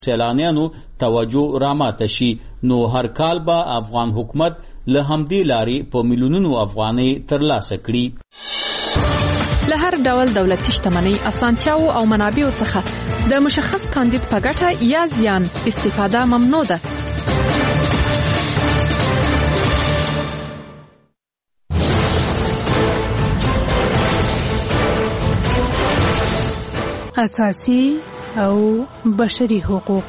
سیلانیانو توجه راماته شي، نو هر کال به افغان حکومت له همدې لارې په میلیونونو افغانۍ ترلاسه کړي. له هر ډول دولتي شتمنۍ، اسانتیاو او منابعو څخه د مشخص کاندید په ګټه یا زیان استفاده ممنوع ده. اساسي او بشري حقوق.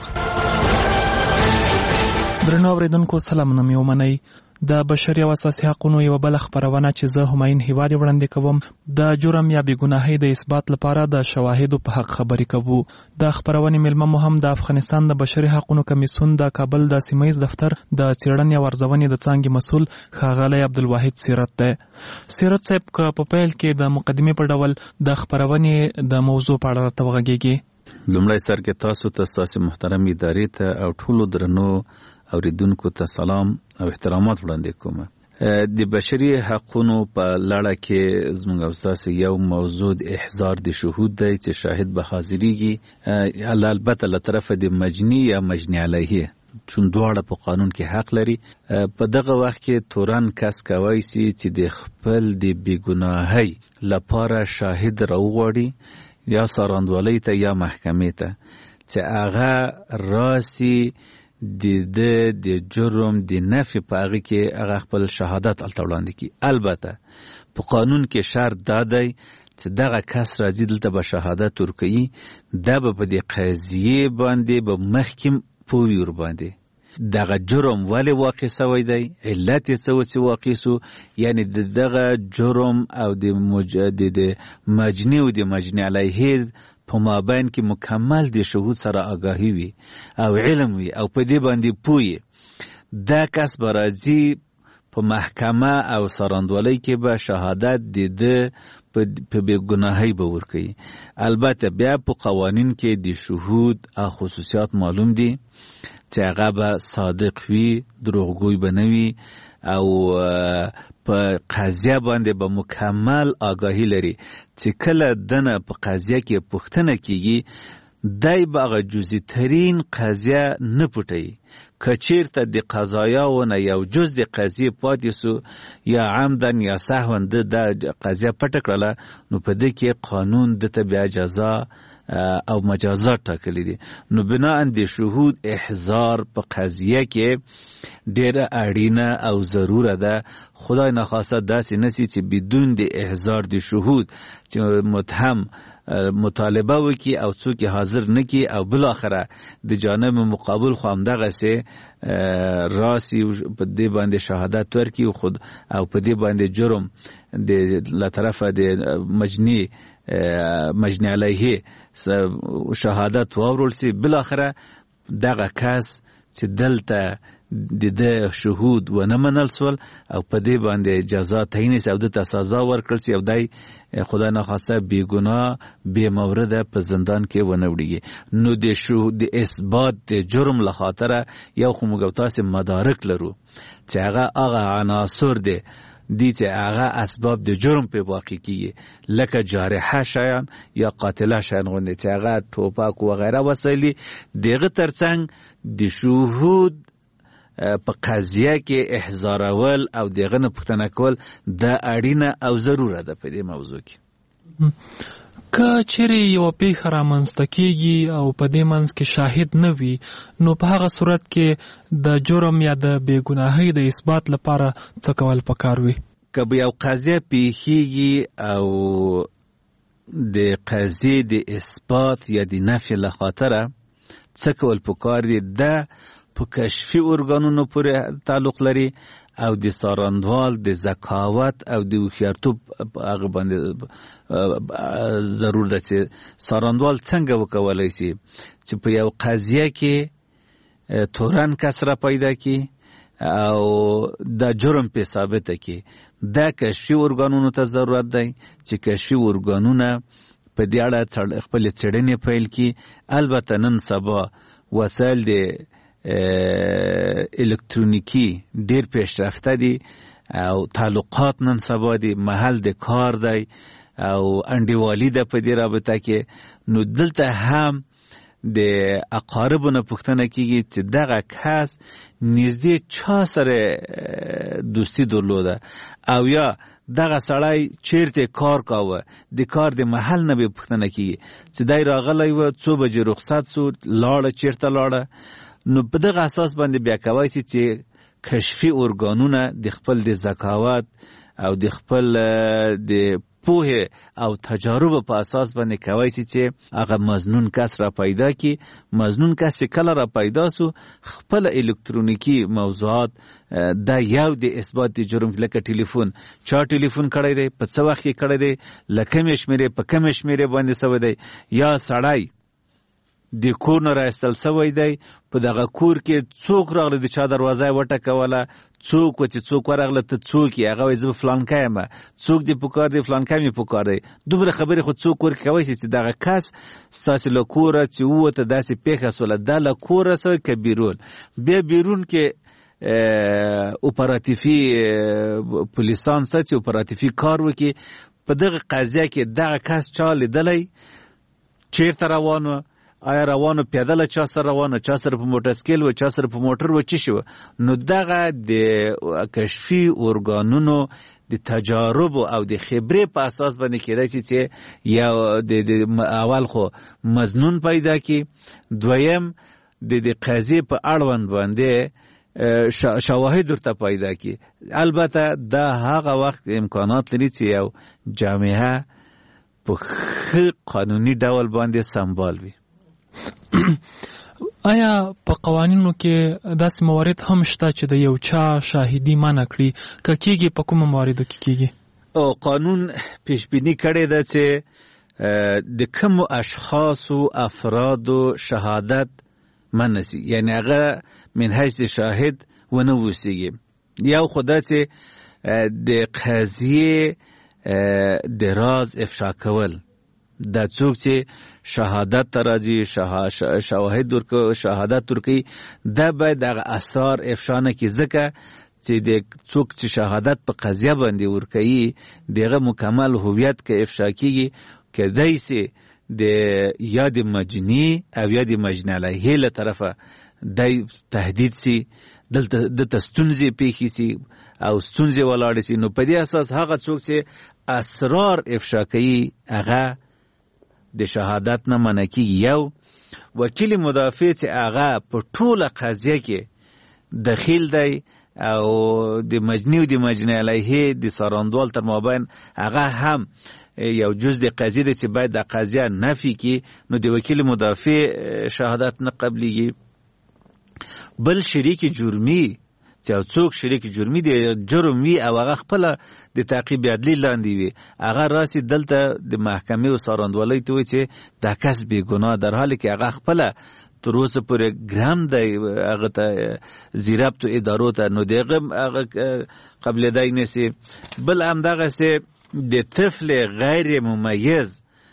درنو اوریدونکو سلامونه مې ومنئ. د بشري او اساسي حقوقو یو بل خبرونه چې زه همایون هیواد وړاندې کوم د جرم یا بېګناهۍ د اثبات لپاره د شواهدو په حق خبرې کوو. د خبرونې مېلمه مو هم د افغانستان د بشري حقوقو کمیسیون د کابل د سیمه ییز دفتر د څېړنې او ارزونې د څانګې مسؤل ښاغلی عبدالواحد سیرت دی. سیرت صاحب، که په پیل کې د مقدمې په ډول د خبرونې د موضوع په اړه راته وغږیږي. لومړی سر کې تاسو ته ستاسو محترم ادارې ته او ټولو درنو اوریدونکو ته سلام او احترامات وړاندې کوم. د بشري حقوقو په لړه کې زموږ او تاسو یو موضوع د احضار د شهود دی چې شاهد به حاضریږي، البته له طرفه د مجنی یا مجنی علیه، چون دواړه په قانون کې حق لري. په دغه وخت کې تورن کس کوي چې د خپل د بیګناهۍ لپاره شاهد راوغواړي یا ساراندوالۍ ته یا محکمې ته چې هغه راسي د جرم د نفي په هغه کې هغه خپل شهادت الته وړاندې کړي. البته په قانون کې شرط دا دی چې دغه کس راځي دلته به شهادت ورکوي، دا به په دې قضیې باندې به مخکې پوه ور باندې دغه جرم ولې واقع سوی دی، علت یې څه و چې واقع سو، یعنی دغه جرم او د مجنی او د مجنی علیه په مابین کې مکمل د شهود سره آگاهی وي او علم وي او په دې باندې پوهی. دا کس به راځي په محکمه او سراندوالۍ کې به شهادت د په بېګناهۍ به ورکوي. البته بیا په قوانین کې د شهود او خصوصیات معلوم دي چې هغه به صادق وي، دروغگوی به نه وي او په قضیه باندې به مکمل آگاهی لري چې کله دنه په قضیه کې پوښتنه کیږي دای به هغه جزئی ترین قضیه نه پټوي. که چیرته د قضایاونه یو جز د قضیه پاتې سو یا عمدن یا سهوا د قضیه پټه کړله، نو په دې کې قانون دته بیا جزا او مجازات ټاکلي دي. نو بناء د شهود احضار په قضیه کې ډیره اړینه او ضروره ده. خدای نخواسته داسې نسی چې بدون د احضار د شهود چې متهم مطالبه وکي او څوک حاضر نکي او بل اخره د جانب مقابل خو هم دغه سه راسي په دې باندې شهادت ورکي او خود او په دې باندې جرم د له طرفه د مجنی علیه شهادت واورول سي، بل اخره دغه کس چې دلته د شهود و نه منل سول او په دې باندې جزا تعیین سي او د سزا ورکړل سي او دای خدای نخواسته بی ګناه بی مورده په زندان کې ونه وړيږي. نو د شهود د اثبات د جرم له خاطره یو خو موږ تاسو مدارک لرو چې هغه عناصر دي چې هغه اسباب د جرم په واقع کیږي، لکه جارحه شیان یا قاتله شیان غوندي چې هغه ټوپک و غیره وسایلی دغه ترڅنګ د شهود په قضیه کې احضار اول او دغه نه پوښتنه کول د اړینه او ضروره ده په دې موضوع کې. که چیرې یو پیښه رامنځته کیږي او په دې منځ کې شاهد نه وي، نو په هغه صورت کې د جرم یا د بېګناهۍ د اثبات لپاره څه کول پکار وي؟ که به یو قضیه پیښیږي او د قضیې د اثبات یا د نفي له خاطره څه کول پکار دي؟ د په کشفي ارګانونو پورې تعلق لري او د ساراندوال د ذکاوت او د هوښیارتوب هغه باندې ضرور ده چې ساراندوال څنګه وکولای شي چې په یو قضیه کې تورن کس را پیدا کی او د جرم په ثابته کی. دا کشفي ارګانونو ته ضرورت دی چې کشفي ارګانونه په دې اړه خپل څېړنې پیل کی. البته نن سبا وسایل د الکترونیکی ډیر پیشرفته دي او تعلقات نن سبا دي، محل د کار دی او انډیوالی ده په دې رابطه کې. نو دلته هم د اقاربو نه پوښتنه کیږي چې دغه کس نږدې چا سره دوستی درلوده او یا دغه سړی چیرته کار کاوه، د کار د محل نه به پوښتنه کیږي چې دای راغلی و، څو بجې رخصت سو، لاړه چیرته لاړه. نو په دغه اساس باندې بیا کوای شي چې کشفي ارګانونه د خپل د ذکاوت او د خپل د پوهه او تجارب په اساس باندې کوي چې هغه مظنون کس را پیدا کی. مظنون کس چې کله را پیدا سو خپل الکترونیکی موضوعات دا یو د اثبات د جرم لکه ټلیفون، چا ټلیفون کړی دی، په څه وخت کې کړی دی، لکه مشمره په کوم مشمره باندې سوی دی، یا سړی د کور نه راستل سوی دی، په دغه کور کې څوک راغلی د چا دروازه وټکوله، څوک چې څوک ورغله ته څوک یې، هغه وایي زه فلانکی یم، څوک دې پکار دی، فلانکی مې پکار دی. دومره خبرې خو څوک ورکوی شي چې دغه کس ستاسې له کوره چې ووته داسې پیښه سوله، دا له کوره سوی که بیرون. بیا بیرون کې اپراتیفي پولیسان چې اپراتیفي کار وکړي په دغه قضیه کې دغه کس چا لیدلی، چیرته روانو، آیا روانو پیدله، چا سره روانو، چا سره په موټرسایکل و، چا سره په موټر و، چی شو. نو دغه د کشفي ارګانونو د تجارب او د خبرې په اساس باندې کېدای شي چې یو د اول خو مظنون پیدا کی، دویم د قضیې په اړوند باندې شواهد ورته پیدا کی. البته دا هغه وخت امکانات لري چې یو جامعه په ښه قانوني ډول باندې سمبال وي. آیا په قوانینو کې داسې موارد هم شته چې د یو چا شاهدي منع کړي؟ که کېږي په کومو مواردو کې کېږي؟ قانون پیش بینی کړی ده چې د کومو اشخاصو افرادو شهادت منع سي، یعنی هغه من حیث شاهد ونه اوسیږي. یو خو دا چې د قضیې د راز افشا کول، دا څوک چې شهادت ته راځي، شهادت ورکوي، دا باید هغه اسرار افشا نه کړي، ځکه چې د څوک چې شهادت په قضیه باندې ورکوي دغه مکمل هویت که افشا کیږي کېدای سي د یا د مجني او یا د مجني علیه له طرفه دای تهدید سي، دلته ستونزې پیښې سي او ستونزې ولاړې سي. نو په دې اساس هغه څوک چې اسرار افشا کوي هغه د شهادت نه منع کیږي. یو وکیل مدافع چې هغه په ټوله قضیه کې دخیل دی او د مجني او د مجني علیه د ساراندوال تر مابین هغه هم یو جز د قضیه دی چې باید د قضیه نفي کی، نو د وکیل مدافع شهادت نه قبلیږي. بل شریک جرمی چې څوک شریک جرمی دی، جرم وي او هغه خپل د تعقیب عدلی لاندې وي، هغه راسي دلته د محکمې او ساراندوالۍ ته وي چې دا کس بې ګناه، در حالی کې هغه خپل تر اوسه پورې ګرام دی هغه ته زیربط ادارو ته، نو دغه هغه قبلېدای نشي. بل همدغسې د طفل غیر ممیز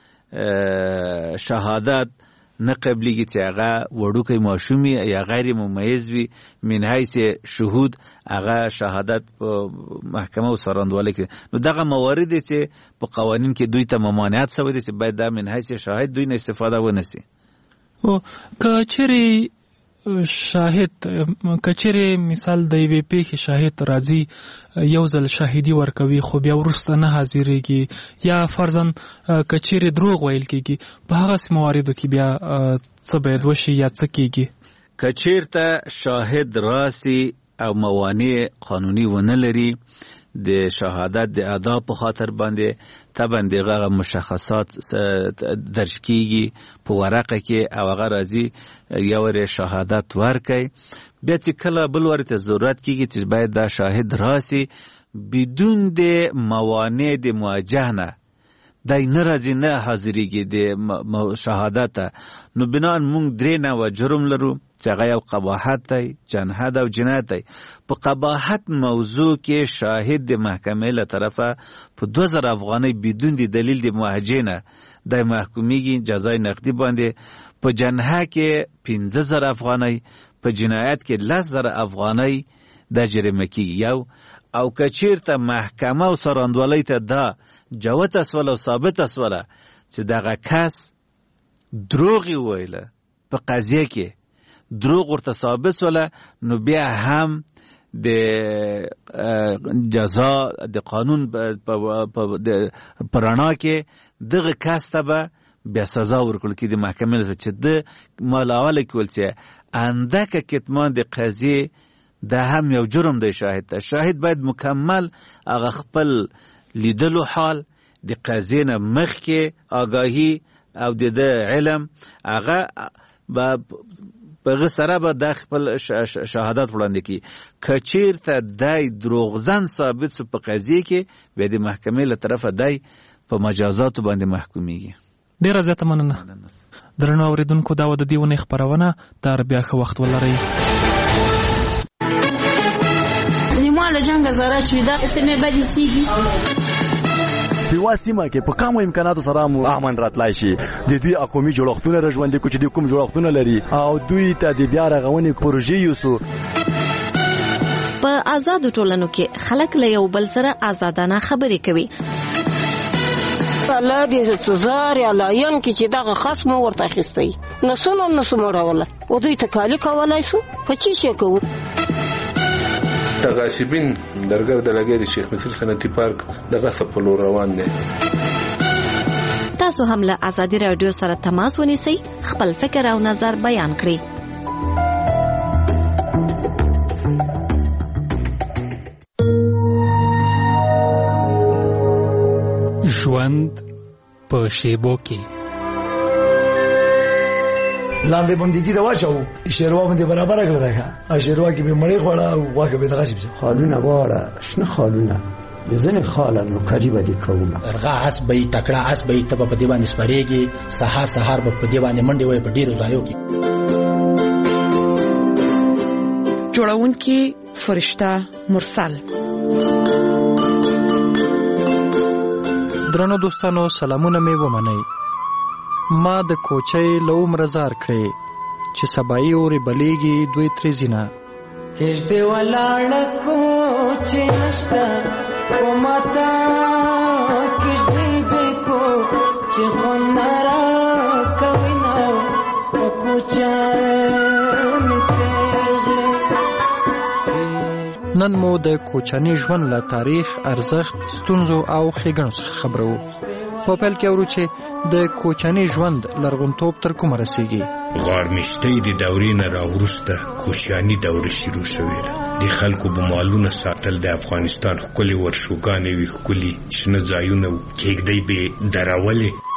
شهادت نه قبلیږي چې هغه وړوکی ماشومي یا غیر ممیز وي، من حیث شهود هغه شهادت په محکمه او ساراندوالۍ کې. نو دغه موارد چې په قوانین کې دوی ته ممانعت شوی دی چې باید دا من حیث شاهد دوی نه استفاده ونه سي. که چیرې شاهد کچېرې مثال د یوې پیښې شاهد راځي یو ځل شاهدي ورکوي خو بیا وروسته نه حاضرېږي، یا فرضاً کچېرې دروغ ویل کېږي، په هغسې مواردو کې بیا څه باید وشي یا څه کېږي؟ کچېرته شاهد راسي او موانع قانوني ونه لري د شهادت د ادا په خاطر باندې طبعا دغه مشخصات درج کیږي په ورقه کې او هغه راځي یو ور شهادت ورکړي. بیا چې کله بل ورته ضرورت کیږي چې باید دا شاهد راسي بدون د موانع د مواجهه نه دای نه راځي نه حاضرېږي د شهادت. نو بنان مونږ درې نوع جرم لرو چې هغه یو قباحت دی، جنحت او جنایت دی. په قباحت موضوع کې شاهد د محکمې له طرفه په 2000 افغانۍ بدون د دلیل د موجه نه د محکومیږي جزای نقدي باندې. په جنحه کې 15000 افغانۍ، په جنایت کې 10000 افغانۍ د جریمه کیږي. یو او کچیرته محکمه او ساراندوالۍ ته دا جوت اسوله او ثابت اسوله چې دغه کس دروغ ویله په قضیه کې دروغ ورته ثابت سوله نو بیا هم د جزا د قانون په رڼا کې دغه کس ته به بیا سزا ورکړل کېږي د محکمې له چې د مالاوله کې ول چې اندکه کتمان د قضیې دا هم یو جرم دی. شاهد باید مکمل هغه خپل لیدلو حال د قضیې نه مخکې آگاهي او د علم هغه په سره به د خپل شهادت وړاندې کړي. که چېرته دی دروغجن ثابت سو په قضیې کې بیا د محکمې له طرفه دی په مجازاتو باندې محکومیږي. ډیره زیاته مننه. درنو اوریدونکو دا و د دې ونې خپرونه. تر بیا ښه وخت ولرئ. نیماله جنګ زاره چې دا سیمه بدې سیږي په سیمه کې په کومو امکاناتو سره مو امن راتلای شي. د دوی قومي جوړښتونه رژوندې کو چې د کوم جوړښتونه لري او دوی ته د بیا رغونې پروژې یوسو. په آزادو ټولنو کې خلک له یو بل سره آزادانه خبرې کوي. الله دې سزار یا لاین کې چې دغه خصم ورته اخیستی نسو مړوله او دوی تکالی کولای شو په چی شي کوو. تغاشبین درګر د لګې د شیخ مصر صنعتي پارک دغه سپلو روان دي. تاسو هم له آزادي رادیو سره تماس ونیسئ، خپل فکر او نظر بیان کړئ. ژوند په شیبو کې لاندې بندګي دا واچو شیروا باندې برابر کړل دا شیروا کې به مړې خوړه او واګه به دغه شي خالونه واړه شنه خالونه ځنه خاله نو کاری باندې کومه ارغا حسبې تکړه حسبې ته په دې باندې سپریږي سحر په دې باندې منډي وي په ډیرو ځایو کې. جوړونکي فرشته مرسل. درنو دوستانو سلامونه مې ومنئ. ما د کوچۍ له عمره زار کړې چې سبایي اورې بلیږي دوی ترې ځینه کېږدې ولاړه کوچې نشته په ماته کېږدې بېکو چې خوند نه راکوي نه په کوچیانې پېغلې. نن مو د کوچني ژوند له تاریخ، ارزښت، ستونزو او ښېګڼو څخه خبرو. په پیل کې اورو چې د کوچني ژوند لرغونتوب تر کومه رسیږي. غارمشتۍ د دورې نه راوروسته کوشیاني دوره شروع شوې ده. د خلکو بمالونه ساتل د افغانستان ښکلې ورشوګانې وي، ښکلي شنه ځایونه و، کېږدۍ به درولې